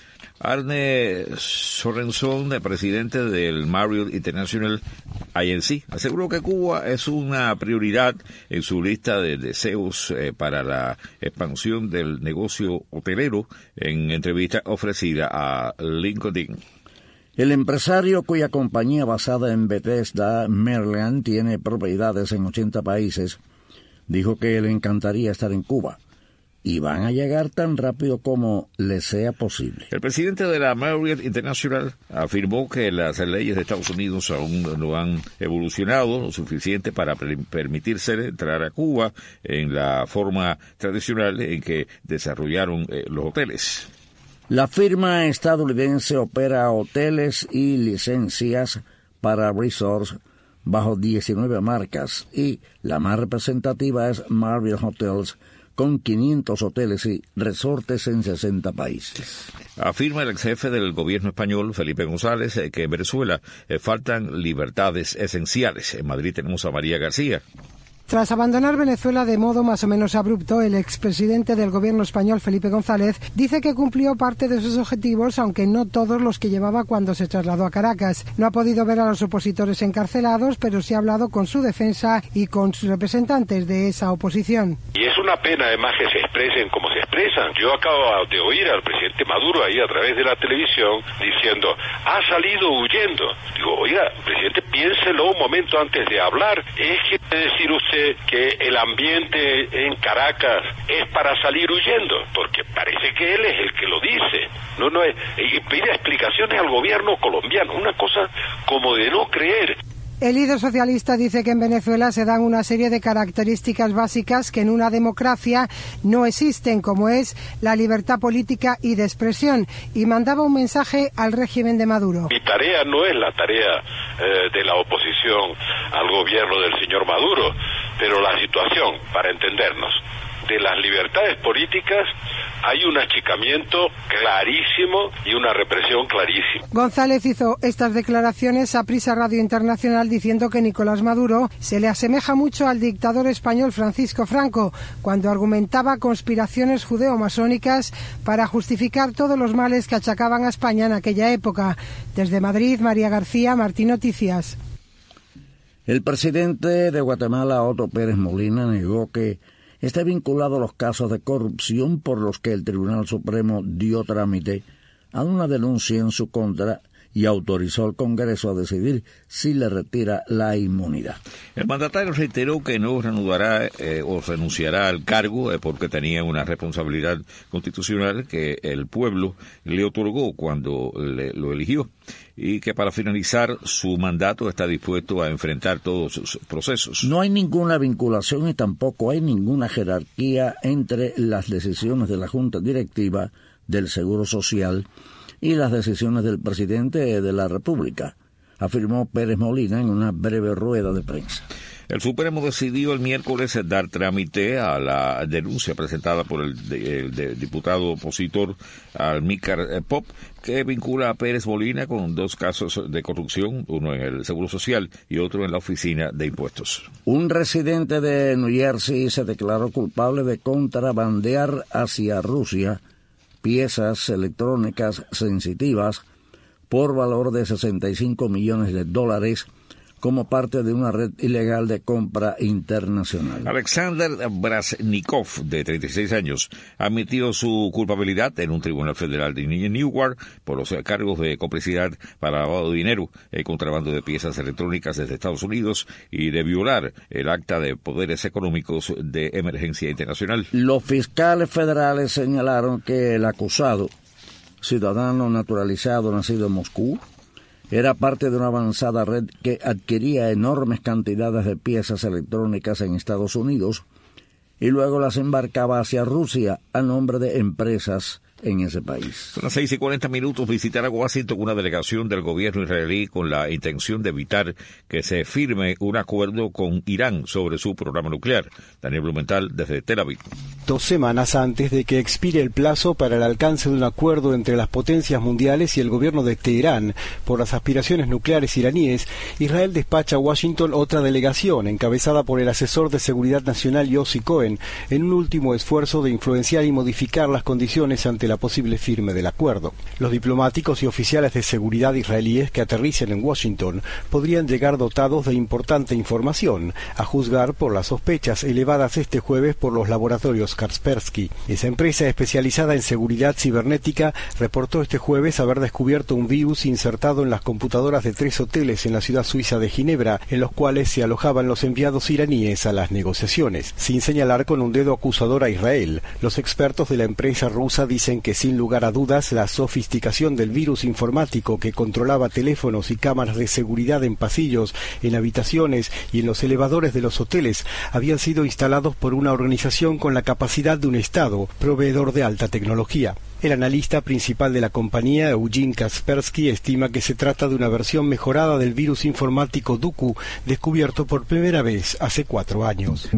S3: Arne Sorenson, presidente del Marriott International I N C, aseguró que Cuba es una prioridad en su lista de deseos eh, para la expansión del negocio hotelero en entrevista ofrecida a LinkedIn.
S5: El empresario, cuya compañía basada en Bethesda, Maryland, tiene propiedades en ochenta países, dijo que le encantaría estar en Cuba y van a llegar tan rápido como les sea posible.
S3: El presidente de la Marriott International afirmó que las leyes de Estados Unidos aún no han evolucionado lo suficiente para permitirse entrar a Cuba en la forma tradicional en que desarrollaron eh, los hoteles.
S5: La firma estadounidense opera hoteles y licencias para resorts bajo diecinueve marcas y la más representativa es Marriott Hotels, con quinientos hoteles y resortes en sesenta países.
S3: Afirma el ex jefe del gobierno español, Felipe González, que en Venezuela eh, faltan libertades esenciales. En Madrid tenemos a María García.
S24: Tras abandonar Venezuela de modo más o menos abrupto, el expresidente del gobierno español, Felipe González, dice que cumplió parte de sus objetivos, aunque no todos los que llevaba cuando se trasladó a Caracas. No ha podido ver a los opositores encarcelados, pero sí ha hablado con su defensa y con sus representantes de esa oposición.
S25: Y es una pena, además, que se expresen como se expresan. Yo acabo de oír al presidente Maduro ahí a través de la televisión diciendo, ha salido huyendo. Digo, oiga, presidente, piénselo un momento antes de hablar. ¿Es que decir usted dice que el ambiente en Caracas es para salir huyendo, porque parece que él es el que lo dice. No, no es, y pide explicaciones al gobierno colombiano, una cosa como de no creer.
S24: El líder socialista dice que en Venezuela se dan una serie de características básicas que en una democracia no existen, como es la libertad política y de expresión, y mandaba un mensaje al régimen de Maduro.
S25: Mi tarea no es la tarea eh, de la oposición al gobierno del señor Maduro, pero la situación, para entendernos, de las libertades políticas hay un achicamiento clarísimo y una represión clarísima.
S24: González hizo estas declaraciones a Prisa Radio Internacional diciendo que Nicolás Maduro se le asemeja mucho al dictador español Francisco Franco cuando argumentaba conspiraciones judeo-masónicas para justificar todos los males que achacaban a España en aquella época. Desde Madrid, María García, Martín Noticias.
S5: El presidente de Guatemala, Otto Pérez Molina, negó que está vinculado a los casos de corrupción por los que el Tribunal Supremo dio trámite a una denuncia en su contra y autorizó al Congreso a decidir si le retira la inmunidad.
S3: El mandatario reiteró que no reanudará eh, o renunciará al cargo eh, porque tenía una responsabilidad constitucional que el pueblo le otorgó cuando le, lo eligió, y que para finalizar su mandato está dispuesto a enfrentar todos sus procesos.
S5: No hay ninguna vinculación y tampoco hay ninguna jerarquía entre las decisiones de la Junta Directiva del Seguro Social y las decisiones del presidente de la República, afirmó Pérez Molina en una breve rueda de prensa.
S3: El Supremo decidió el miércoles dar trámite a la denuncia presentada por el, de, el de, diputado opositor Almícar Pop, que vincula a Pérez Molina con dos casos de corrupción, uno en el Seguro Social y otro en la Oficina de Impuestos.
S5: Un residente de New Jersey se declaró culpable de contrabandear hacia Rusia piezas electrónicas sensitivas por valor de sesenta y cinco millones de dólares como parte de una red ilegal de compra internacional.
S3: Alexander Brasnikov, de treinta y seis años, admitió su culpabilidad en un tribunal federal de Newark por los cargos de complicidad para lavado de dinero, el contrabando de piezas electrónicas desde Estados Unidos y de violar el acta de poderes económicos de emergencia internacional.
S5: Los fiscales federales señalaron que el acusado, ciudadano naturalizado nacido en Moscú, era parte de una avanzada red que adquiría enormes cantidades de piezas electrónicas en Estados Unidos y luego las embarcaba hacia Rusia a nombre de empresas en ese país.
S3: Son las seis y cuarenta minutos. Visitará Washington una delegación del gobierno israelí con la intención de evitar que se firme un acuerdo con Irán sobre su programa nuclear. Daniel Blumenthal, desde Tel Aviv.
S11: Dos semanas antes de que expire el plazo para el alcance de un acuerdo entre las potencias mundiales y el gobierno de Teherán por las aspiraciones nucleares iraníes, Israel despacha a Washington otra delegación encabezada por el asesor de seguridad nacional Yossi Cohen en un último esfuerzo de influenciar y modificar las condiciones ante la posible firme del acuerdo. Los diplomáticos y oficiales de seguridad israelíes que aterricen en Washington podrían llegar dotados de importante información, a juzgar por las sospechas elevadas este jueves por los laboratorios Kaspersky. Esa empresa especializada en seguridad cibernética reportó este jueves haber descubierto un virus insertado en las computadoras de tres hoteles en la ciudad suiza de Ginebra, en los cuales se alojaban los enviados iraníes a las negociaciones. Sin señalar con un dedo acusador a Israel, los expertos de la empresa rusa dicen que sin lugar a dudas la sofisticación del virus informático que controlaba teléfonos y cámaras de seguridad en pasillos, en habitaciones y en los elevadores de los hoteles habían sido instalados por una organización con la capacidad de un Estado, proveedor de alta tecnología. El analista principal de la compañía, Eugene Kaspersky, estima que se trata de una versión mejorada del virus informático Duku, descubierto por primera vez hace cuatro años.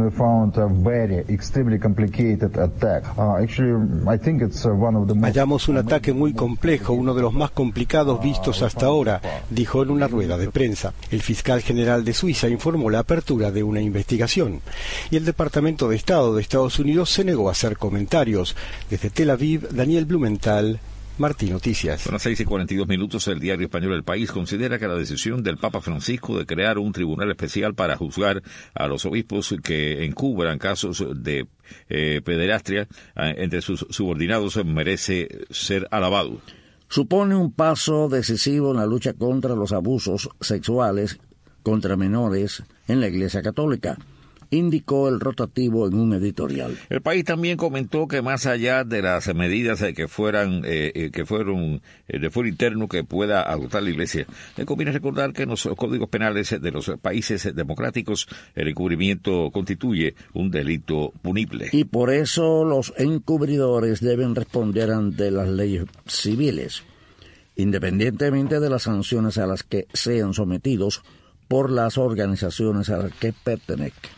S11: Hallamos un ataque muy complejo, uno de los más complicados vistos hasta ahora, dijo en una rueda de prensa. El fiscal general de Suiza informó la apertura de una investigación. Y el Departamento de Estado de Estados Unidos se negó a hacer comentarios. Desde Tel Aviv, Daniel Blumenthal, Martín Noticias.
S3: Son las seis y cuarenta y dos minutos. El diario español El País considera que la decisión del Papa Francisco de crear un tribunal especial para juzgar a los obispos que encubran casos de eh, pederastia eh, entre sus subordinados merece ser alabado.
S5: Supone un paso decisivo en la lucha contra los abusos sexuales contra menores en la Iglesia Católica. indicó el rotativo en un editorial.
S3: El país también comentó que más allá de las medidas que fueran eh, que fueron eh, de fuero interno que pueda adoptar la Iglesia, le conviene recordar que en los códigos penales de los países democráticos el encubrimiento constituye un delito punible.
S5: Y por eso los encubridores deben responder ante las leyes civiles, independientemente de las sanciones a las que sean sometidos por las organizaciones a las que pertenezcan.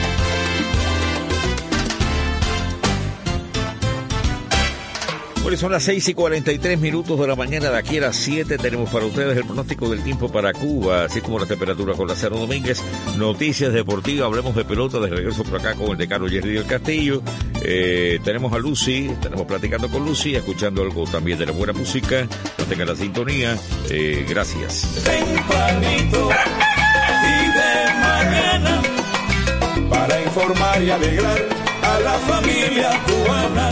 S3: Bueno, son las seis y cuarenta y tres minutos de la mañana. De aquí a las siete tenemos para ustedes el pronóstico del tiempo para Cuba, así como la temperatura con Lázaro Domínguez, noticias deportivas, hablemos de pelota, de regreso por acá con el decano Jerry del Castillo. Eh, tenemos a Lucy, tenemos platicando con Lucy, escuchando algo también de la buena música. No tengan la sintonía. Eh, gracias.
S2: Tempranito y de mañana para informar y alegrar a la familia cubana.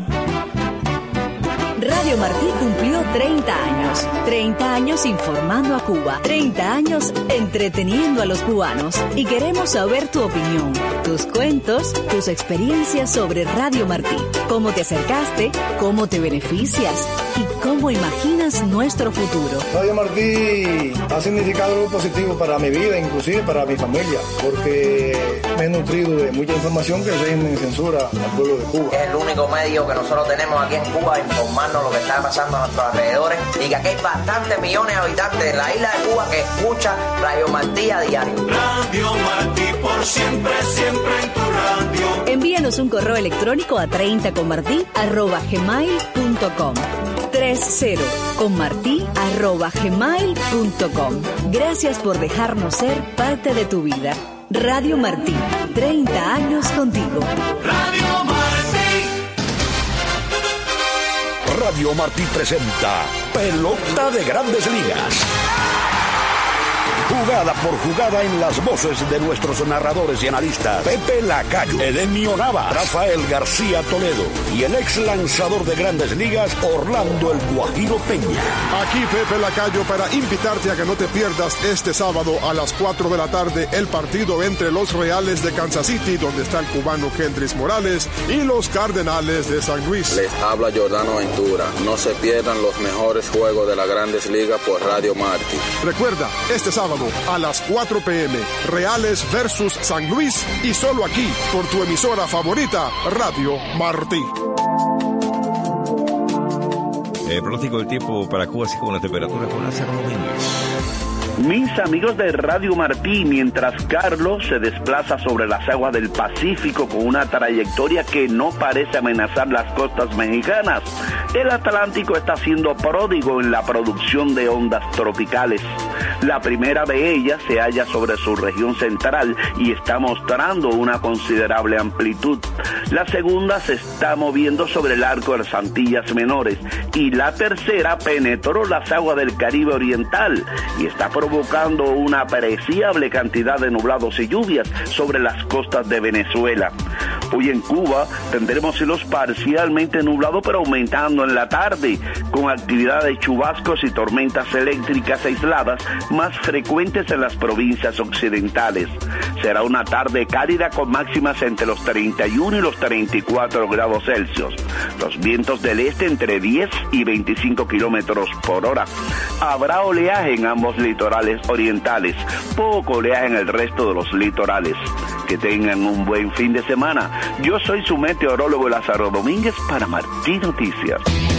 S12: Radio Martí cumplió treinta años. treinta años informando a Cuba. treinta años entreteniendo a los cubanos. Y queremos saber tu opinión, tus cuentos, tus experiencias sobre Radio Martí. Cómo te acercaste, cómo te beneficias y cómo imaginas nuestro futuro.
S13: Radio Martí ha significado algo positivo para mi vida, inclusive para mi familia, porque me he nutrido de mucha información que el régimen censura al pueblo de Cuba.
S15: Es el único medio que nosotros tenemos aquí en Cuba, informarnos lo que está pasando a nuestros alrededores, y que aquí hay bastantes millones de habitantes en la isla de Cuba que escuchan Radio Martí a diario.
S2: Radio Martí por siempre, siempre en tu radio.
S12: Envíanos un correo electrónico a treinta con martí arroba gmail punto com. treinta con martí arroba gmail punto com. Gracias por dejarnos ser parte de tu vida. Radio Martí, treinta años contigo.
S2: Radio Martí.
S1: Radio Martí presenta Pelota de Grandes Ligas. Jugada por jugada en las voces de nuestros narradores y analistas Pepe Lacayo, Edenio Nava, Rafael García Toledo y el ex lanzador de Grandes Ligas Orlando El Guajiro Peña.
S16: Aquí Pepe Lacayo para invitarte a que no te pierdas este sábado a las cuatro de la tarde el partido entre los Reales de Kansas City, donde está el cubano Hendrix Morales, y los Cardenales de San Luis.
S17: Les habla Jordano Ventura. No se pierdan los mejores juegos de las Grandes Ligas por Radio Martí.
S16: Recuerda, este sábado a las cuatro p m Reales versus San Luis, y solo aquí por tu emisora favorita, Radio Martí.
S3: El pronóstico del tiempo para Cuba, así como la temperatura con Lázaro Domínguez.
S18: Mis amigos de Radio Martí, mientras Carlos se desplaza sobre las aguas del Pacífico con una trayectoria que no parece amenazar las costas mexicanas, el Atlántico está siendo pródigo en la producción de ondas tropicales. La primera de ellas se halla sobre su región central y está mostrando una considerable amplitud. La segunda se está moviendo sobre el arco de las Antillas Menores, y la tercera penetró las aguas del Caribe Oriental y está provocando una apreciable cantidad de nublados y lluvias sobre las costas de Venezuela. Hoy en Cuba tendremos cielos parcialmente nublados, pero aumentando en la tarde, con actividad de chubascos y tormentas eléctricas aisladas más frecuentes en las provincias occidentales. Será una tarde cálida con máximas entre los treinta y uno y los treinta y cuatro grados Celsius. Los vientos del este entre diez y veinticinco kilómetros por hora. Habrá oleaje en ambos litorales orientales, poco oleaje en el resto de los litorales. Que tengan un buen fin de semana. Yo soy su meteorólogo Lázaro Domínguez para Martí Noticias.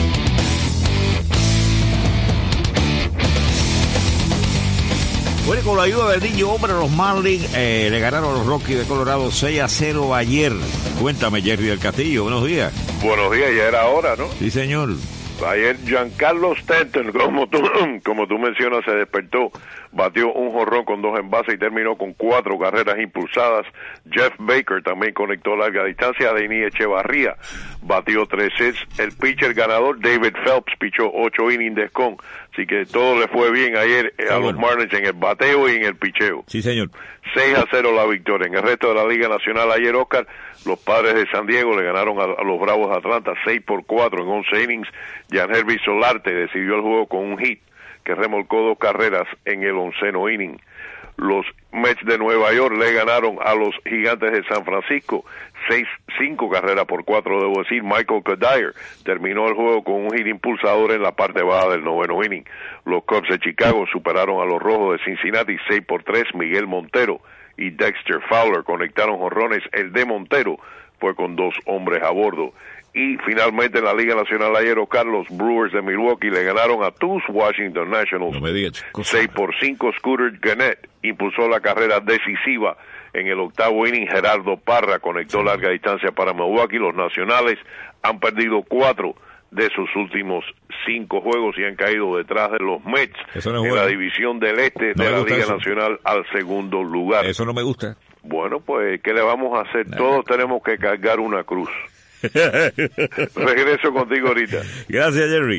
S3: Bueno, con la ayuda del niño hombre, los Marlins eh, le ganaron a los Rockies de Colorado seis a cero ayer. Cuéntame, Jerry del Castillo, buenos días.
S19: Buenos días, ya era hora, ¿no?
S3: Sí, señor.
S19: Ayer Giancarlo Stanton, como tú, como tú mencionas, se despertó, batió un jonrón con dos envases y terminó con cuatro carreras impulsadas. Jeff Baker también conectó larga distancia. Denis Echevarría batió tres hits. El pitcher ganador David Phelps pichó ocho innings de con. Así que todo le fue bien ayer eh, a los Marlins en el bateo y en el picheo.
S3: Sí, señor.
S19: seis a cero la victoria. En el resto de la Liga Nacional ayer, Oscar, los Padres de San Diego le ganaron a, a los Bravos de Atlanta seis por cuatro en once innings. Yangervis Solarte decidió el juego con un hit. que remolcó dos carreras en el onceno inning. Los Mets de Nueva York le ganaron a los Gigantes de San Francisco seis, cinco carreras por cuatro, debo decir. Michael Cuddyer terminó el juego con un hit impulsador en la parte baja del noveno inning. Los Cubs de Chicago superaron a los Rojos de Cincinnati seis por tres. Miguel Montero y Dexter Fowler conectaron jonrones. El de Montero fue con dos hombres a bordo. Y finalmente en la Liga Nacional ayer, Carlos Brewers de Milwaukee le ganaron a tus Washington Nationals
S3: no me digas,
S19: seis por cinco. Scooter Gennett impulsó la carrera decisiva en el octavo inning. Gerardo Parra conectó larga distancia para Milwaukee. Los Nacionales han perdido cuatro de sus últimos cinco juegos y han caído detrás de los Mets
S3: no
S19: en la división del este no de la Liga eso. Nacional al segundo lugar.
S3: Eso no me gusta.
S19: Bueno, pues, ¿qué le vamos a hacer? Nada. Todos tenemos que cargar una cruz. Regreso contigo ahorita.
S3: Gracias, Jerry.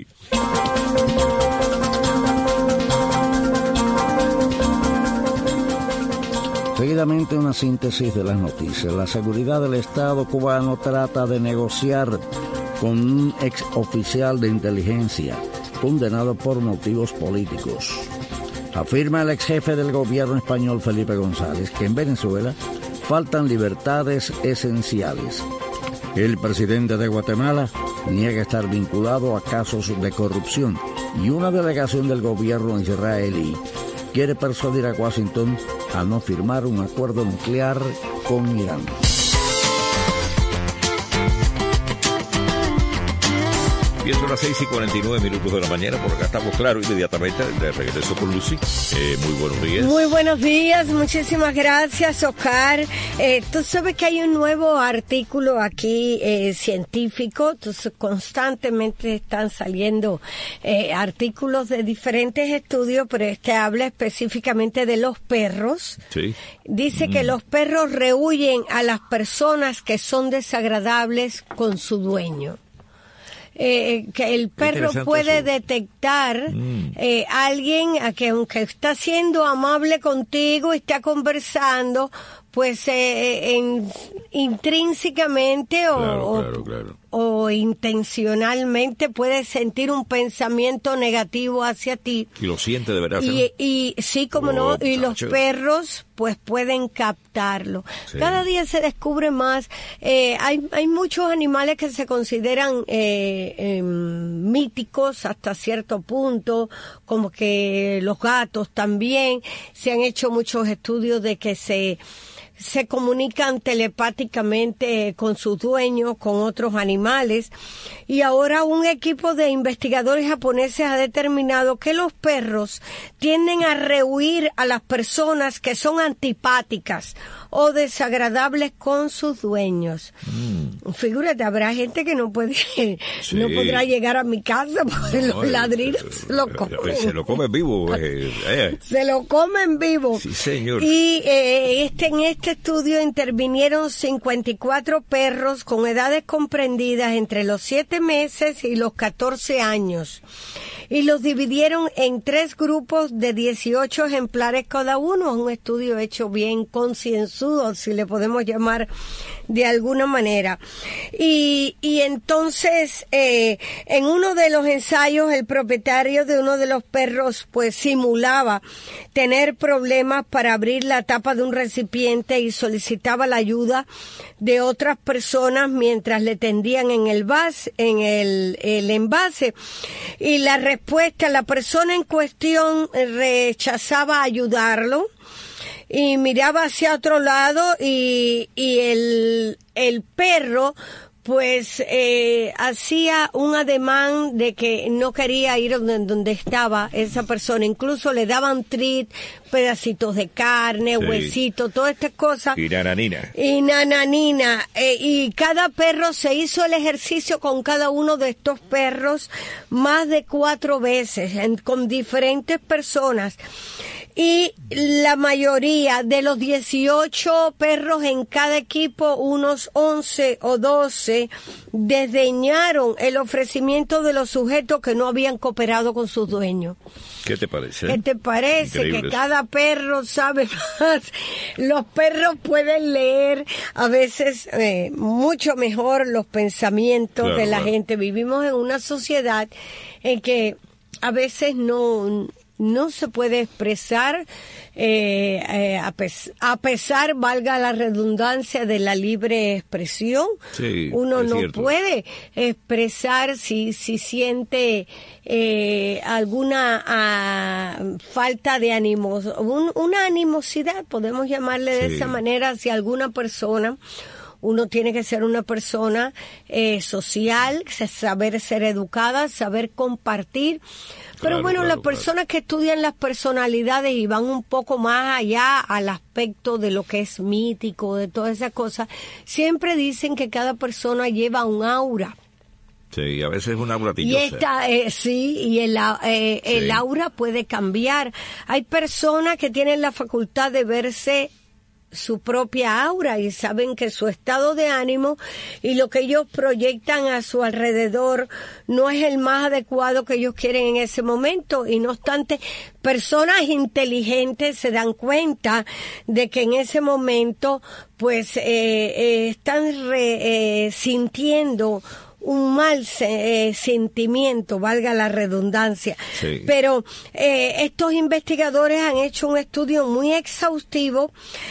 S5: Seguidamente una síntesis de las noticias. La seguridad del Estado cubano trata de negociar con un ex oficial de inteligencia condenado por motivos políticos. Afirma el ex jefe del gobierno español Felipe González que en Venezuela faltan libertades esenciales. El presidente de Guatemala niega estar vinculado a casos de corrupción y una delegación del gobierno israelí quiere persuadir a Washington a no firmar un acuerdo nuclear con Irán.
S3: Y son las seis y cuarenta y nueve minutos de la mañana, por acá estamos claro, inmediatamente de regreso con Lucy. Eh, muy buenos días.
S4: Muy buenos días, muchísimas gracias, Oscar. Eh, tú sabes que hay un nuevo artículo aquí eh, científico, entonces constantemente están saliendo eh, artículos de diferentes estudios, pero este habla específicamente de los perros.
S3: Sí.
S4: Dice
S3: mm.
S4: que los perros rehuyen a las personas que son desagradables con su dueño. Eh, que el perro puede eso. detectar mm. eh, alguien a que aunque está siendo amable contigo y está conversando, pues eh, en, intrínsecamente o,
S3: claro, claro, claro.
S4: o, o intencionalmente puede sentir un pensamiento negativo hacia ti.
S3: Y lo siente de verdad.
S4: Y, y sí, como oh, no, muchacho. Y los perros pues pueden captarlo. Sí. Cada día se descubre más. Eh, hay, hay muchos animales que se consideran eh, eh, míticos hasta cierto punto, como que los gatos también. Se han hecho muchos estudios de que se se comunican telepáticamente con sus dueños, con otros animales, y ahora un equipo de investigadores japoneses ha determinado que los perros tienden a rehuir a las personas que son antipáticas o desagradables con sus dueños. Mm. Figúrate, habrá gente que no puede, sí. no podrá llegar a mi casa porque no, los ladridos eh, se lo comen.
S3: Se lo comen vivo. Eh, eh.
S4: Se lo comen vivo.
S3: Sí, señor.
S4: Y eh, este en este estudio intervinieron cincuenta y cuatro perros con edades comprendidas entre los siete meses y los catorce años. Y los dividieron en tres grupos de dieciocho ejemplares cada uno. Un estudio hecho bien concienzudo, si le podemos llamar de alguna manera. Y, y entonces, eh, en uno de los ensayos, el propietario de uno de los perros, pues simulaba tener problemas para abrir la tapa de un recipiente y solicitaba la ayuda de otras personas mientras le tendían en el vas, en el, el envase. Y la respuesta, la persona en cuestión rechazaba ayudarlo y miraba hacia otro lado y, y el, el perro pues eh, hacía un ademán de que no quería ir donde, donde estaba esa persona. Incluso le daban treat, pedacitos de carne, sí. huesitos, todas estas cosas.
S3: Y nananina.
S4: Y nananina. Eh, y cada perro se hizo el ejercicio con cada uno de estos perros más de cuatro veces, en, con diferentes personas. Y la mayoría de los dieciocho perros en cada equipo, unos once o doce, desdeñaron el ofrecimiento de los sujetos que no habían cooperado con sus dueños.
S3: ¿Qué te parece?
S4: ¿Qué te parece? Increíble. Que cada perro sabe más. Los perros pueden leer a veces eh, mucho mejor los pensamientos claro, de la claro. gente. Vivimos en una sociedad en que a veces no... no se puede expresar eh, eh, a, pes- a pesar, valga la redundancia, de la libre expresión.
S3: Sí,
S4: uno no
S3: cierto.
S4: puede expresar si, si siente eh, alguna ah, falta de ánimo, un, una animosidad, podemos llamarle de
S3: Sí.
S4: esa manera, hacia alguna persona. Uno tiene que ser una persona eh, social, saber ser educada, saber compartir. Pero
S3: Claro,
S4: bueno,
S3: claro,
S4: las personas que estudian las personalidades y van un poco más allá al aspecto de lo que es mítico, de todas esas cosas, siempre dicen que cada persona lleva un aura.
S3: Sí, a veces es una
S4: Y
S3: platillosa.
S4: esta, eh, sí, y el, au- eh, el
S3: Sí.
S4: aura puede cambiar. Hay personas que tienen la facultad de verse su propia aura y saben que su estado de ánimo y lo que ellos proyectan a su alrededor no es el más adecuado que ellos quieren en ese momento, y no obstante, personas inteligentes se dan cuenta de que en ese momento pues eh, eh, están re, eh, sintiendo un mal se- eh, sentimiento, valga la redundancia.
S3: Sí.
S4: Pero eh, estos investigadores han hecho un estudio muy exhaustivo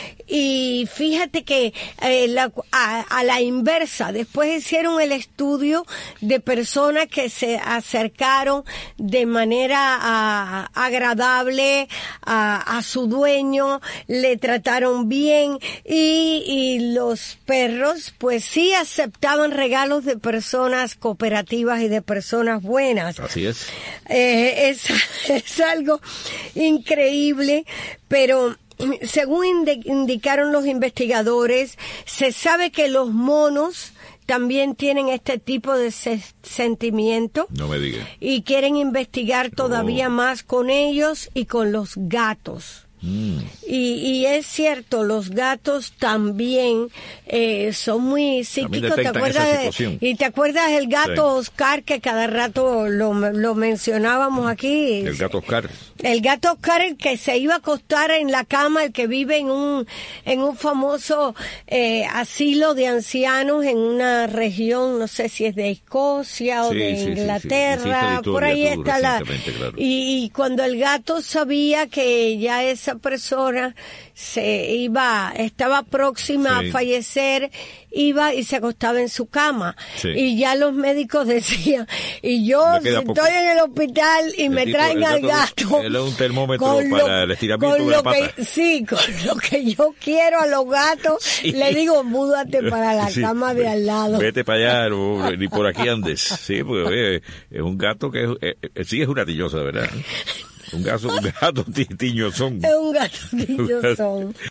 S4: y fíjate que eh, la- a, a la inversa, después hicieron el estudio de personas que se acercaron de manera ah, agradable a, a su dueño, le trataron bien, y, y los perros pues sí aceptaban regalos de personas cooperativas y de personas buenas.
S3: Así es.
S4: Eh, es, es algo increíble, pero según indi- indicaron los investigadores, se sabe que los monos también tienen este tipo de se- sentimiento
S3: No me digas.
S4: y quieren investigar todavía más con ellos y con los gatos.
S3: Mm.
S4: Y, y es cierto, los gatos también eh, son muy psíquicos. ¿Te
S3: detectan
S4: acuerdas?
S3: esa
S4: de-
S3: situación.
S4: y te acuerdas el gato
S3: Sí.
S4: Oscar, que cada rato lo, lo mencionábamos aquí.
S3: El gato Oscar.
S4: El gato Oscar, el que se iba a acostar en la cama, el que vive en un en un famoso eh, asilo de ancianos en una región, no sé si es de Escocia o
S3: Sí,
S4: de
S3: sí, sí, sí.
S4: Inglaterra,
S3: Hiciste
S4: por ahí
S3: historia tú
S4: está la...
S3: recientemente, claro.
S4: Y, y cuando el gato sabía que ya esa persona se iba, estaba próxima
S3: Sí.
S4: a fallecer, iba y se acostaba en su cama.
S3: Sí.
S4: Y ya los médicos decían, y yo
S3: Me
S4: si
S3: queda
S4: estoy
S3: poco.
S4: en el hospital y
S3: El
S4: me
S3: tipo-
S4: traen
S3: el
S4: al
S3: gato-
S4: gato.
S3: él es un termómetro
S4: con lo-
S3: para el estiramiento
S4: con
S3: de la
S4: lo
S3: pata.
S4: que- sí, con lo que yo quiero a los gatos,
S3: Sí.
S4: le digo, múdate para la
S3: Sí.
S4: cama de al lado.
S3: Vete para allá, no, ni por aquí andes. Sí, porque oye, es un gato que es, eh, eh, sí es una tillosa, ¿verdad? Un gato, un gato ti- tiñosón.
S4: Es un gato tiñosón.